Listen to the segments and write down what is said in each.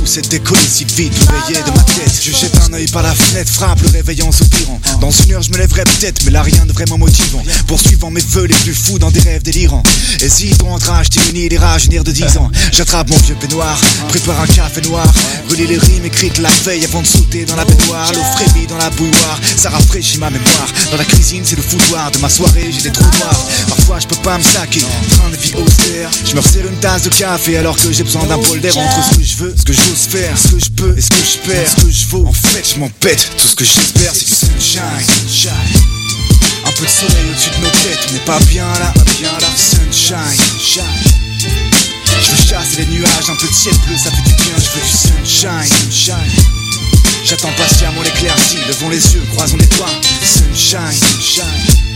fou, c'est décoller si vite, le veiller de ma tête. Je jette un œil par la fenêtre, frappe le réveil en soupirant. Dans une heure je me lèverai peut-être, mais là rien de vraiment motivant. Poursuivant mes vœux les plus fous dans des rêves délirants. Hésitons entre âge diminué les rajeunir de 10 ans. J'attrape mon vieux peignoir, prépare un café noir, relis les rimes écrites la veille avant de sauter dans la baignoire. L'eau frémit dans la bouilloire, ça rafraîchit ma mémoire. Dans la cuisine c'est le foutoir de ma soirée, j'ai des trous noirs. Parfois je peux pas me saquer, train de vie austère. Je me resserre une tasse de café alors que j'ai besoin d'un bol d'air. Entre ce que je veux, ce que j'ose faire, ce que je peux et ce que je perds, ce que je vaux. En fait je m'en pète, tout ce que j'espère c'est du sunshine. Un peu de soleil au-dessus de nos têtes, mais pas bien là, sunshine. Je veux chasser les nuages, un peu de ciel bleu, ça fait du bien, je veux du sunshine. J'attends patiemment l'éclaircie, levons les yeux, croisons les doigts. Sunshine.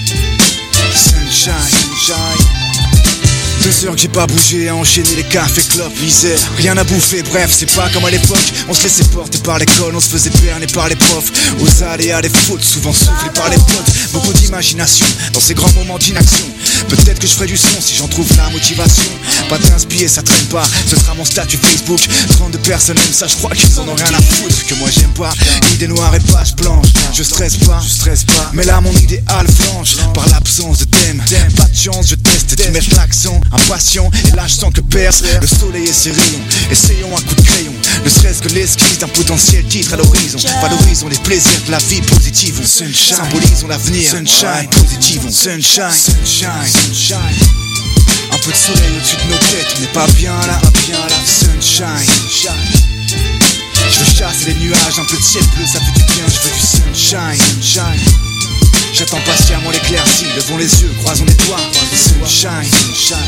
2 heures que j'ai pas bougé, à enchaîner les cafés, clopes, misère. Rien à bouffer, bref, c'est pas comme à l'époque. On se laissait porter par l'école, on se faisait berner par les profs. Aux aléas des fautes, souvent soufflés par les potes. Beaucoup d'imagination dans ces grands moments d'inaction. Peut-être que je ferai du son si j'en trouve la motivation. Pas d'inspirer, ça traîne pas, ce sera mon statut Facebook. 32 personnes aiment ça, je crois qu'ils en ont rien à foutre. Que moi j'aime pas, idée noire et page blanche. Je stresse pas, mais là mon idéal flanche par l'absence de thème. Pas de chance, je teste d'y mettre l'accent. Impatient, et là je sens que perce le soleil et ses rayons. Essayons un coup de crayon, ne serait-ce que l'esquisse d'un potentiel titre à l'horizon. Valorisons les plaisirs de la vie, positive. Symbolisons l'avenir, sunshine, positive. Sunshine. Un peu de soleil au-dessus de nos têtes, mais pas bien là, sunshine. Je veux chasser les nuages, un peu de ciel bleu, ça fait du bien, je veux du sunshine. J'attends patiemment l'éclaircie, levons les yeux, croisons les doigts. Sunshine.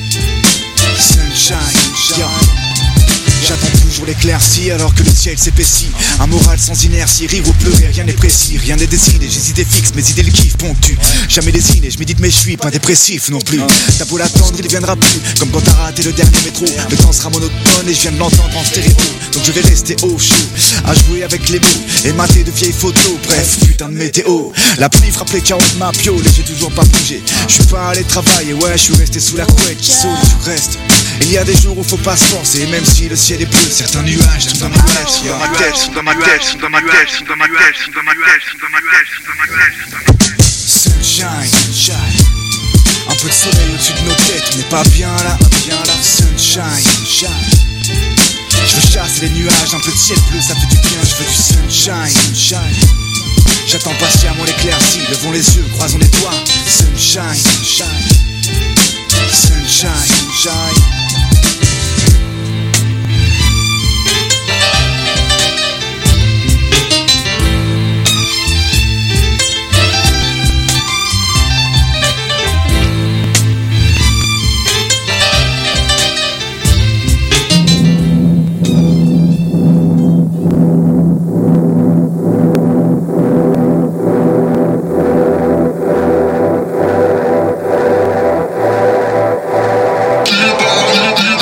J'attends toujours l'éclaircie alors que le ciel s'épaissit. Un moral sans inertie, rire ou pleurer, rien n'est précis. Rien n'est décidé, j'ai idées fixes, mes idées le kiff ponctuent. Jamais désigné, je médite mais je suis pas dépressif non plus. T'as beau l'attendre, il viendra plus. Comme quand t'as raté le dernier métro. Le temps sera monotone et je viens de l'entendre en stéréo. Donc je vais rester au chaud, à jouer avec les mots et mater de vieilles photos. Bref, putain de météo. La pluie frappe les carreaux de ma piole et j'ai toujours pas bougé. Je suis pas allé travailler, ouais, je suis resté sous la couette. Qui saute, tu restes. Il y a des jours où faut pas se forcer, et même si le ciel est bleu, certains nuages sont dans ma tête. Sunshine. Un peu de soleil au-dessus de nos têtes, mais pas bien là, sunshine. Je veux chasser les nuages, un peu de ciel bleu, ça fait du bien, je veux du sunshine. J'attends patiemment l'éclaircie, levons les yeux, croisons les doigts. Sunshine. Keep on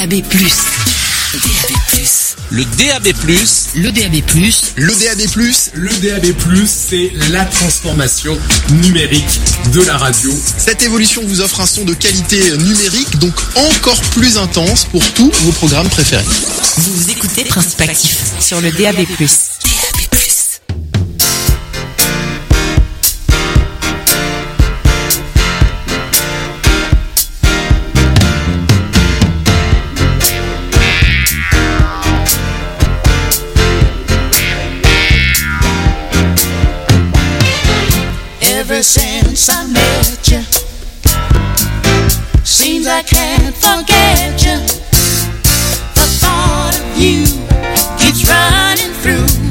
DAB+. Le DAB+. Le DAB+. Le DAB+. Le DAB+, c'est la transformation numérique de la radio. Cette évolution vous offre un son de qualité numérique, donc encore plus intense pour tous vos programmes préférés. Vous écoutez Principe Actif sur le DAB+. Ever since I met you, seems I can't forget you. The thought of you keeps running through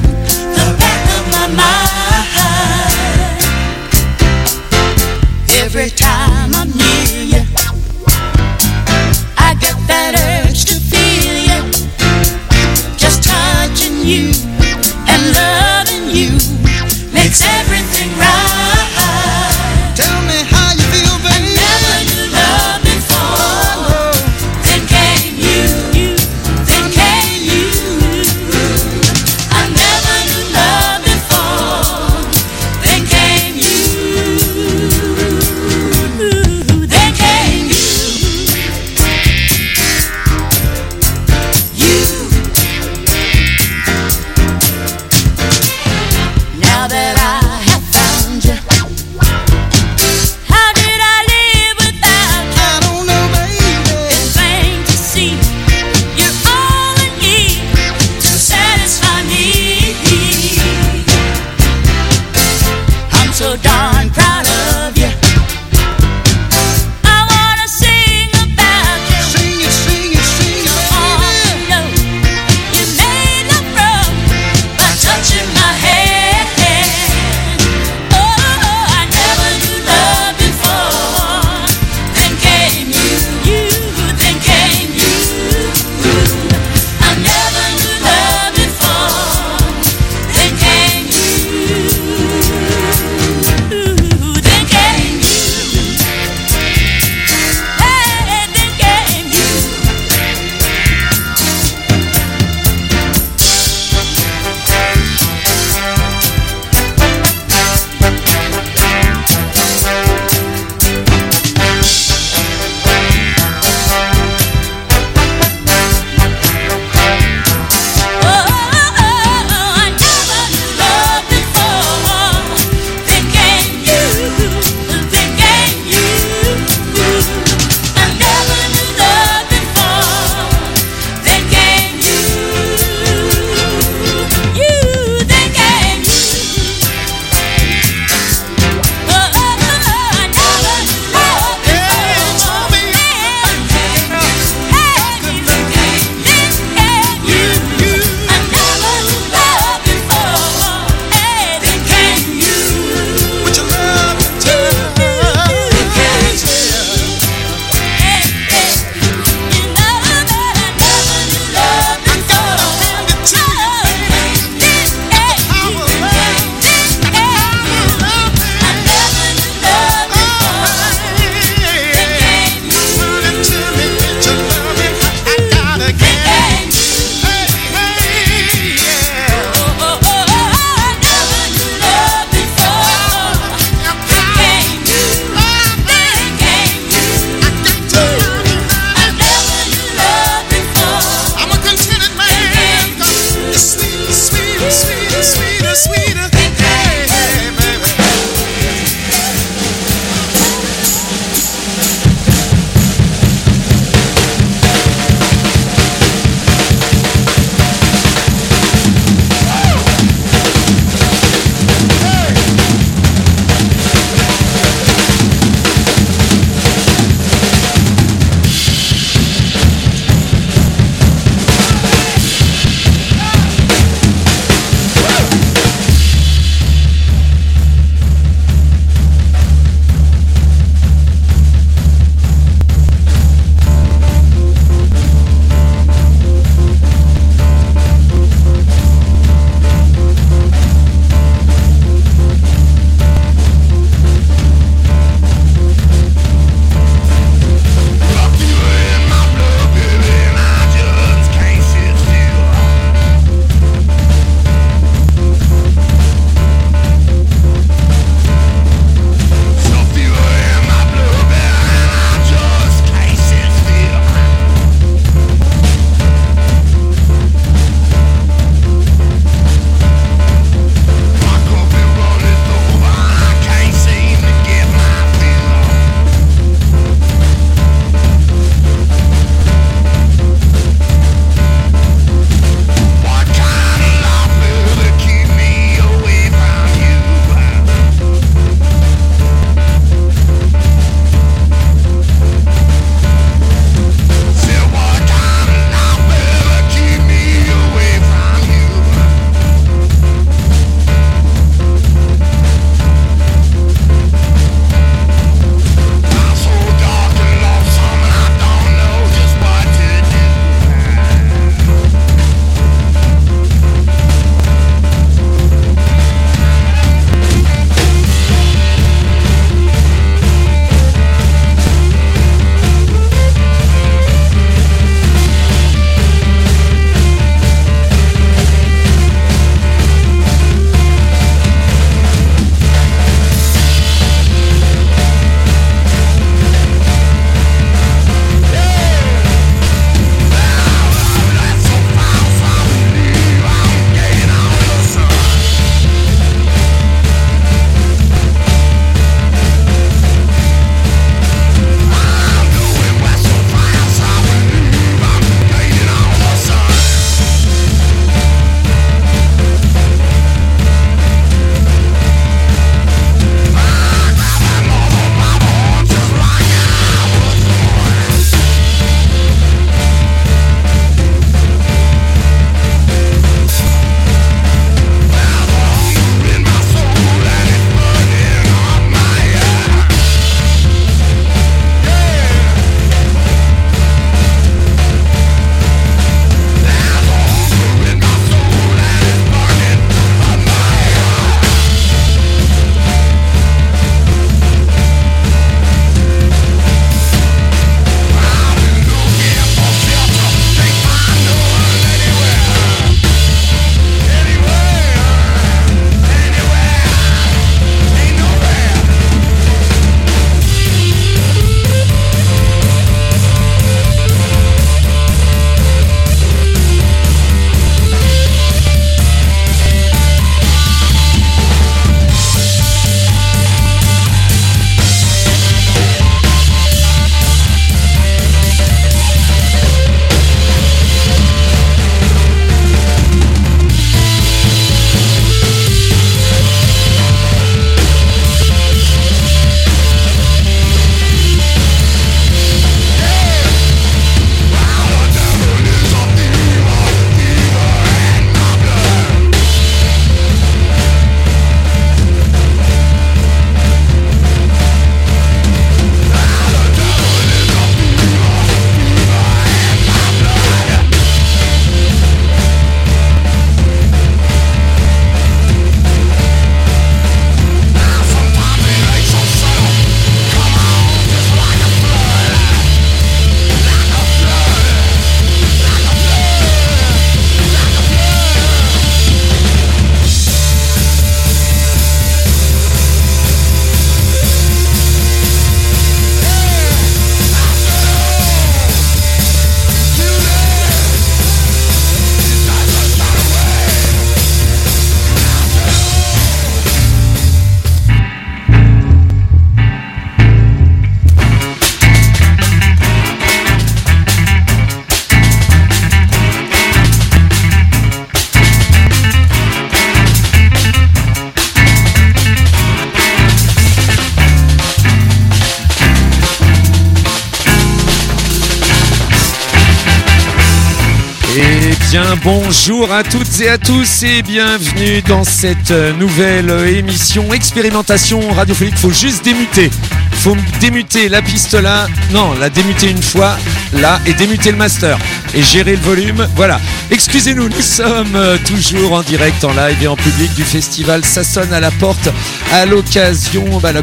bien, bonjour à toutes et à tous et bienvenue dans cette nouvelle émission expérimentation radiophonique. Faut juste démuter. Faut démuter la piste là, non, la démuter une fois là et démuter le master et gérer le volume. Voilà. Excusez-nous, nous sommes toujours en direct, en live et en public du festival Ça sonne à la porte à l'occasion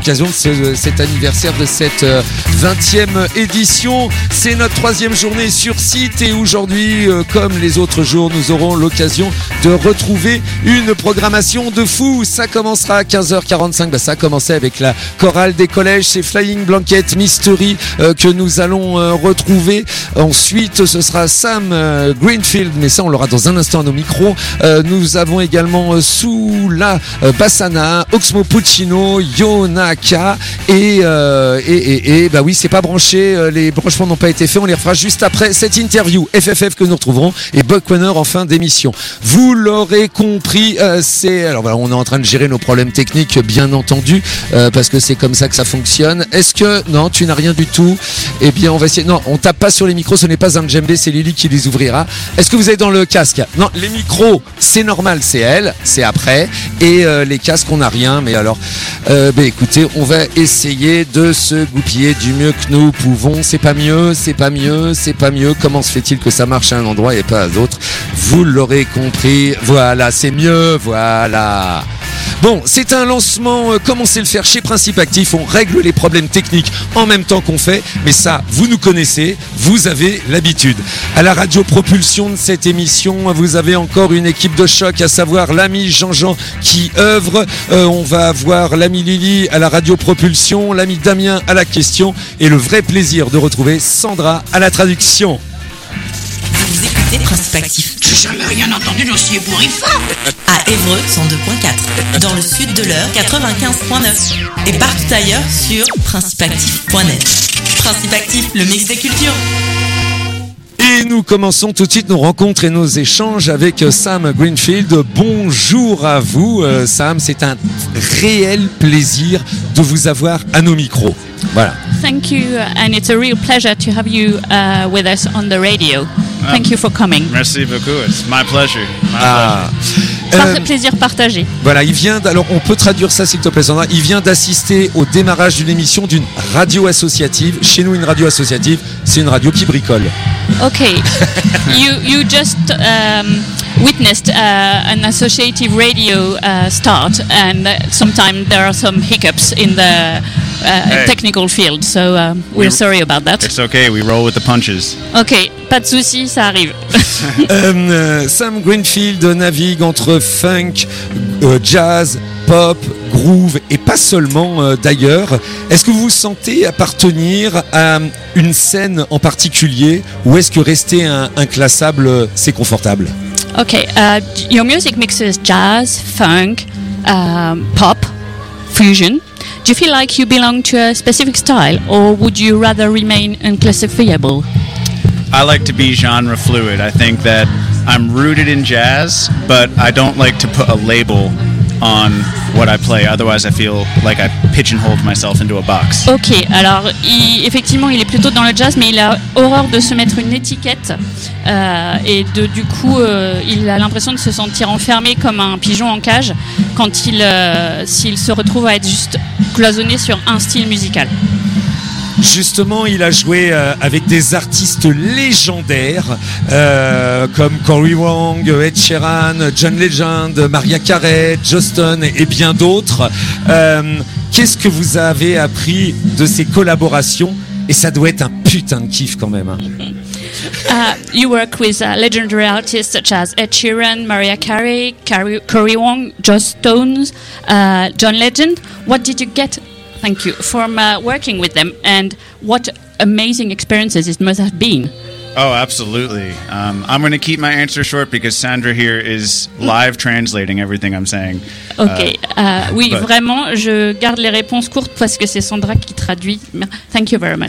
de cet anniversaire de cette 20e édition. C'est notre 3e journée sur site et aujourd'hui, comme les autres jours, nous aurons l'occasion de retrouver une programmation de fou. Ça commencera à 15h45. Ça a commencé avec la chorale des collèges. C'est Flying Blanket Mystery que nous allons retrouver. Ensuite, ce sera Sam Greenfield, mais ça on l'aura dans un instant à nos micros. Nous avons également sous la Bassana, Oxmo Puccino, Yonaka et bah oui, c'est pas branché, les branchements n'ont pas été faits, on les refera juste après cette interview FFF que nous retrouverons et Buckwanner en fin d'émission. Vous l'aurez compris, alors voilà, on est en train de gérer nos problèmes techniques bien entendu parce que c'est comme ça que ça fonctionne. Est-ce que non, tu n'as rien du tout? Eh bien on va essayer. Non, on tape pas sur les micros, ce n'est pas un djembé, c'est Lily qui les ouvrira. Est-ce que vous êtes dans le casque? Non, les micros, c'est normal, c'est elle, c'est après. Et les casques, on n'a rien. Mais alors, écoutez, on va essayer de se goupiller du mieux que nous pouvons. C'est pas mieux, c'est pas mieux, c'est pas mieux. Comment se fait-il que ça marche à un endroit et pas à d'autres? Vous l'aurez compris. Voilà, c'est mieux, voilà. Bon, c'est un lancement comme on sait le faire chez Principe Actif. On règle les problèmes techniques en même temps qu'on fait. Mais ça, vous nous connaissez, vous avez l'habitude. À la radio-propulsion de cette émission, vous avez encore une équipe de choc, à savoir l'ami Jean-Jean qui œuvre. On va avoir l'ami Lily à la radio-propulsion, l'ami Damien à la question et le vrai plaisir de retrouver Sandra à la traduction. Vous écoutez Principe Actif. J'ai jamais rien entendu d'aussi ébouriffant. À Évreux, 102.4. Dans le sud de l'Eure, 95.9. Et partout ailleurs sur principeactif.net. Principe Actif, le mix des cultures. Et nous commençons tout de suite nos rencontres et nos échanges avec Sam Greenfield. Bonjour à vous, Sam. C'est un réel plaisir de vous avoir à nos micros. Voilà. Thank you, and it's a real pleasure to have you with us on the radio. Thank you for coming. Merci beaucoup. It's my pleasure. Plaisir partagé. Voilà, alors on peut traduire ça s'il te plaît Sandra. Il vient d'assister au démarrage d'une émission d'une radio associative. Chez nous, une radio associative, c'est une radio qui bricole. Okay, you just witnessed an associative radio start, and sometimes there are some hiccups in the technical field, so we're sorry about that. It's okay, we roll with the punches. Ok, pas de souci, ça arrive. Sam Greenfield navigue entre funk, jazz, pop, groove et pas seulement d'ailleurs. Est-ce que vous vous sentez appartenir à une scène en particulier ou est-ce que rester inclassable c'est confortable? Okay, your music mixes jazz, funk, pop, fusion. Do you feel like you belong to a specific style, or would you rather remain unclassifiable? I like to be genre fluid. I think that I'm rooted in jazz, but I don't like to put a label on what I play. Otherwise, I feel like I pigeonholed myself into a box. Ok, alors effectivement, il est plutôt dans le jazz, mais il a horreur de se mettre une étiquette et du coup, il a l'impression de se sentir enfermé comme un pigeon en cage quand s'il se retrouve à être juste cloisonné sur un style musical. Justement, il a joué avec des artistes légendaires comme Cory Wong, Ed Sheeran, John Legend, Mariah Carey, Justin et bien d'autres. Qu'est-ce que vous avez appris de ces collaborations? Et ça doit être un putain de kiff quand même. Hein. You work with legendary artists such as Ed Sheeran, Mariah Carey, Cory Wong, Joss Stone, John Legend. What did you get? Thank you from working with them, and what amazing experiences it must have been. Oh, absolutely. I'm going to keep my answer short because Sandra here is live translating everything I'm saying. Ok, oui, vraiment, je garde les réponses courtes parce que c'est Sandra qui traduit. Thank you very much.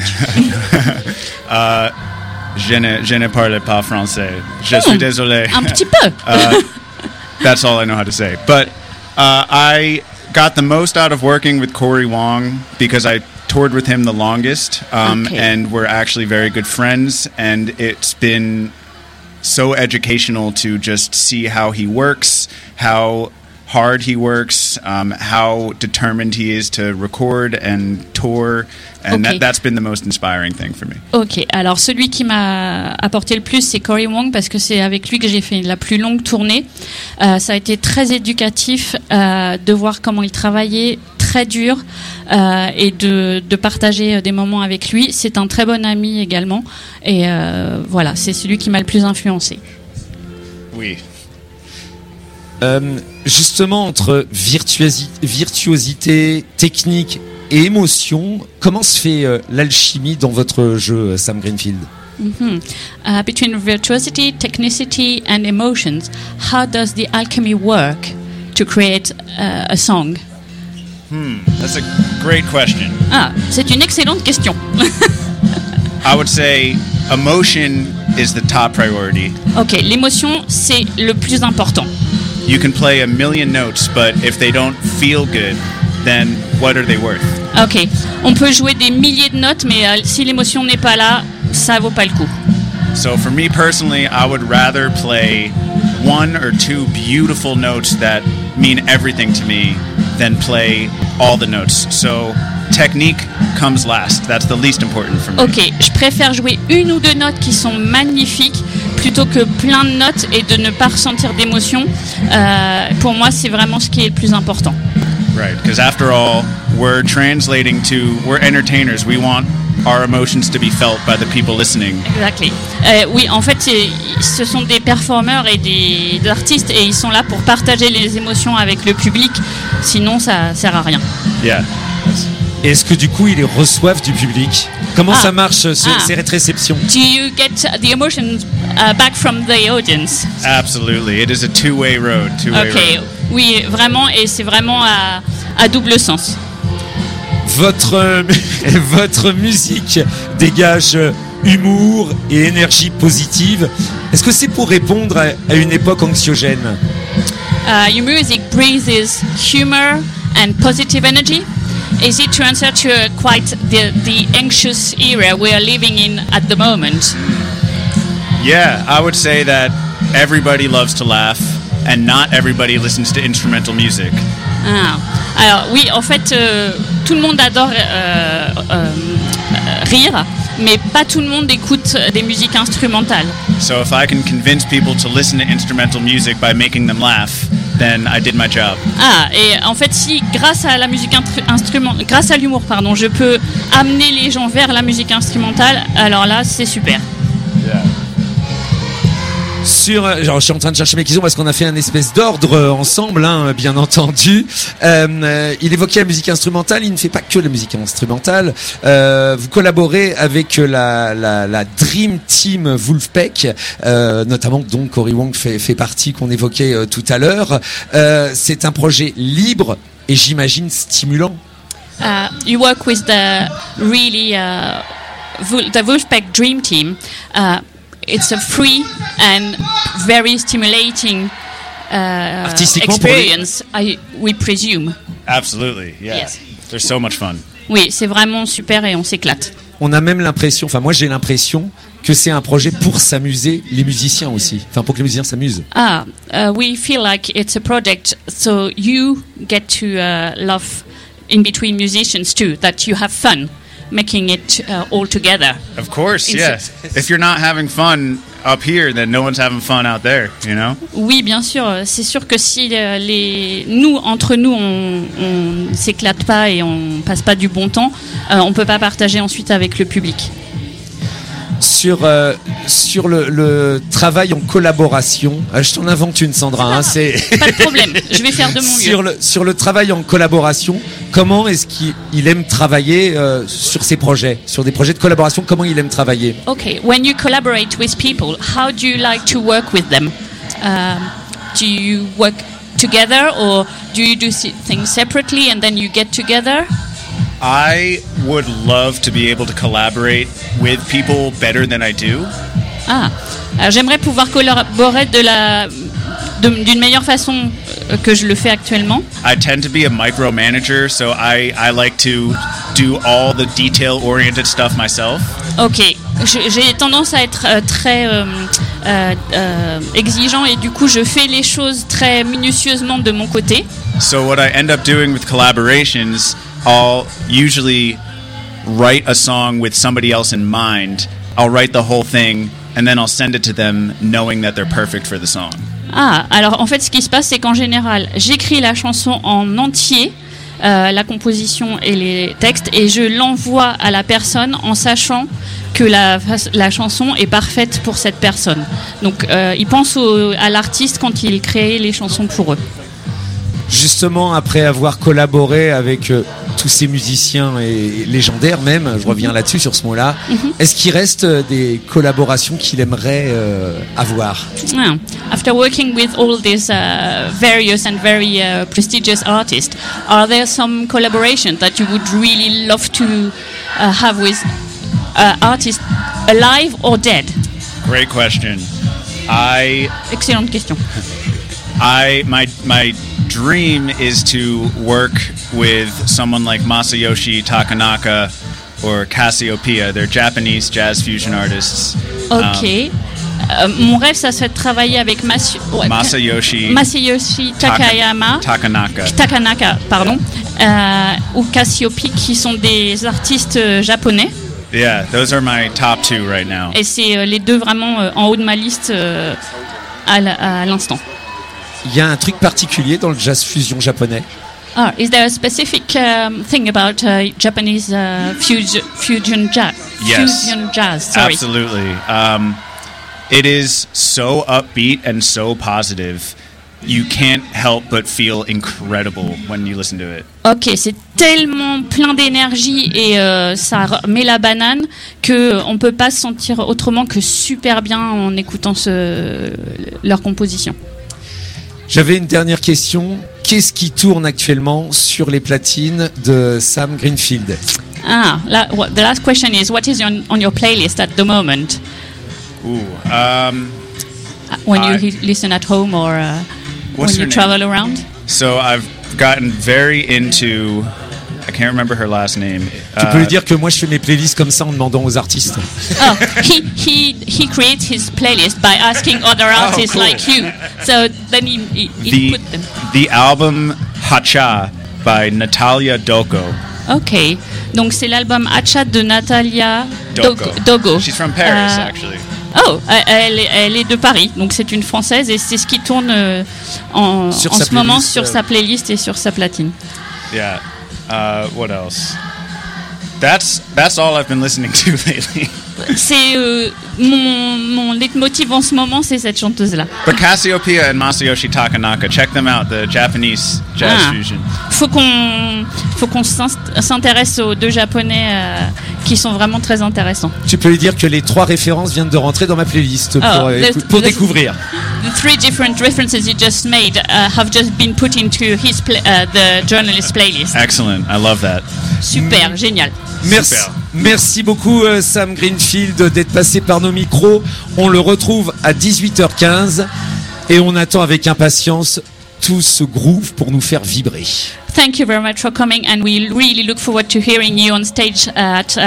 Je ne parle pas français. Je suis désolé. Un petit peu. That's all I know how to say. But I got the most out of working with Cory Wong because I toured with him the longest, and we're actually very good friends, and it's been so educational to just see how he works, how hard he works, how determined he is to record and tour, and that's been the most inspiring thing for me. Ok, alors celui qui m'a apporté le plus, c'est Cory Wong, parce que c'est avec lui que j'ai fait la plus longue tournée. Ça a été très éducatif de voir comment il travaillait, très dur, et de partager des moments avec lui. C'est un très bon ami également, et voilà, c'est celui qui m'a le plus influencé. Oui. Justement, entre virtuosité, technique et émotion, comment se fait l'alchimie dans votre jeu, Sam Greenfield? Between virtuosity, technicity and emotions, how does the alchemy work to create a song? That's a great question. Ah, c'est une excellente question. I would say emotion is the top priority. Ok, l'émotion, c'est le plus important. You can play a million notes, but if they don't feel good, then what are they worth? Ok, on peut jouer des milliers de notes, mais si l'émotion n'est pas là, ça vaut pas le coup. So for me personally, I would rather play one or two beautiful notes that mean everything to me than play all the notes. So technique comes last. That's the least important for me. Ok, je préfère jouer une ou deux notes qui sont magnifiques plutôt que plein de notes et de ne pas ressentir d'émotion. Pour moi, c'est vraiment ce qui est le plus important. Right, because after all, we're entertainers. We want our emotions to be felt by the people listening. Exactly. Oui, en fait, ce sont des performeurs et des artistes et ils sont là pour partager les émotions avec le public. Sinon, ça sert à rien. Yeah. Est-ce que du coup, ils les reçoivent du public? Comment ça marche, ces réceptions? Do you get the emotions back from the audience? Absolutely. It is a two-way road. Ok, oui, vraiment, et c'est vraiment à double sens. Votre musique dégage humour et énergie positive. Est-ce que c'est pour répondre à une époque anxiogène? Your music breathes humor and positive energy. Is it to answer to quite the anxious era we are living in at the moment? Yeah, I would say that everybody loves to laugh and not everybody listens to instrumental music. Alors oui, en fait, tout le monde adore rire, mais pas tout le monde écoute des musiques instrumentales. So if I can convince people to listen to instrumental music by making them laugh, then I did my job. Et en fait, si grâce à la musique grâce à l'humour, je peux amener les gens vers la musique instrumentale, alors là, c'est super. Yeah. Je suis en train de chercher mes questions parce qu'on a fait un espèce d'ordre ensemble, bien entendu. Il évoquait la musique instrumentale. Il ne fait pas que la musique instrumentale. Vous collaborez avec la Dream Team Wolfpack, notamment dont Cory Wong fait partie, qu'on évoquait tout à l'heure. C'est un projet libre et j'imagine stimulant. You work with the Wolfpack Dream Team. It's a free and very stimulating experience, we presume. Absolutely, yeah. Yes. They're so much fun. Oui, c'est vraiment super et on s'éclate. On a même l'impression, moi j'ai l'impression que c'est un projet pour s'amuser les musiciens aussi, pour que les musiciens s'amusent. We feel like it's a project so you get to love in between musicians too, that you have fun making it all together. Of course, yes. If you're not having fun up here, then no one's having fun out there, you know? Oui, bien sûr. C'est sûr que si entre nous, on s'éclate pas et on passe pas du bon temps, on peut pas partager ensuite avec le public. Sur le travail en collaboration, je t'en invente une, Sandra. C'est pas de problème, je vais faire de mon mieux. Sur le travail en collaboration, comment est-ce qu'il aime travailler sur ses projets, sur des projets de collaboration? Comment il aime travailler? Okay, when you collaborate with people, how do you like to work with them? Do you work together or do you do things separately and then you get together? I would love to be able to collaborate with people better than I do. Alors j'aimerais pouvoir collaborer d'une meilleure façon que je le fais actuellement. I tend to be a micromanager, so I like to do all the detail-oriented stuff myself. Ok, j'ai tendance à être très exigeant et du coup je fais les choses très minutieusement de mon côté. So what I end up doing with collaborations, I'll usually write a song with somebody else in mind. I'll write the whole thing and then I'll send it to them knowing that they're perfect for the song. Ah, alors en fait ce qui se passe c'est qu'en général j'écris la chanson en entier, la composition et les textes, et je l'envoie à la personne en sachant que la chanson est parfaite pour cette personne. Donc ils pensent à l'artiste quand ils créent les chansons pour eux. Justement, après avoir collaboré avec tous ces musiciens et légendaires même, je reviens là-dessus sur ce mot-là, est-ce qu'il reste des collaborations qu'il aimerait avoir? After working with all these various and very prestigious artists, are there some collaborations that you would really love to have with artists alive or dead? Great question. Excellente question. My dream is to work with someone like Masayoshi Takanaka or Cassiopeia. They're Japanese jazz fusion artists. Ok. Mon rêve, ça serait de travailler avec Masayoshi Takanaka, pardon, ou Cassiopeia, qui sont des artistes japonais. Yeah, those are my top two right now. Et c'est les deux vraiment en haut de ma liste à l'instant. Il y a un truc particulier dans le jazz fusion japonais? Is there a specific thing about Japanese fusion jazz? Yes, fusion jazz. Sorry. Absolutely. It is so upbeat and so positive. You can't help but feel incredible when you listen to it. Ok, c'est tellement plein d'énergie et ça met la banane que on peut pas se sentir autrement que super bien en écoutant leur composition. J'avais une dernière question. Qu'est-ce qui tourne actuellement sur les platines de Sam Greenfield? The last question is, what is on your playlist at the moment? When you listen at home or when you travel around? So I've gotten very into... I can't remember her last name. Tu peux lui dire que moi je fais mes playlists comme ça en demandant aux artistes. He creates his playlist by asking other artists like you. So then he put them. The album Hacha by Natalia Doko. Ok, donc c'est l'album Hacha de Natalia Dogo. She's from Paris actually. Elle est de Paris, donc c'est une Française et c'est ce qui tourne en ce moment sur sa playlist et sur sa platine. Yeah. What else? That's all I've been listening to lately. C'est mon leitmotiv en ce moment, c'est cette chanteuse-là. But Cassiopeia and Masayoshi Takanaka, check them out, the Japanese jazz fusion. Faut qu'on s'intéresse aux deux japonais qui sont vraiment très intéressants. Tu peux lui dire que les 3 références viennent de rentrer dans ma playlist pour découvrir. The 3 different references you just made have just been put into the journalist playlist. Excellent, I love that. Super, génial. Merci beaucoup Sam Greenfield d'être passé par nos micros. On le retrouve à 18h15 et on attend avec impatience tout ce groove pour nous faire vibrer. Thank you very much for coming, and we really look forward to hearing you on stage at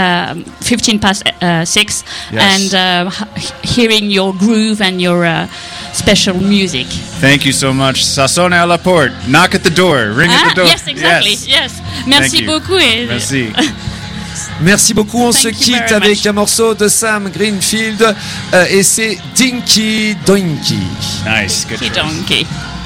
6 yes. and hearing your groove and your special music. Thank you so much. Ça sonne à la porte. Knock at the door. Ring at the door. Yes, exactly. Yes. Merci beaucoup. Merci. Merci beaucoup, on se quitte avec un morceau de Sam Greenfield et c'est Dinky Doinky. Nice, good. Donkey.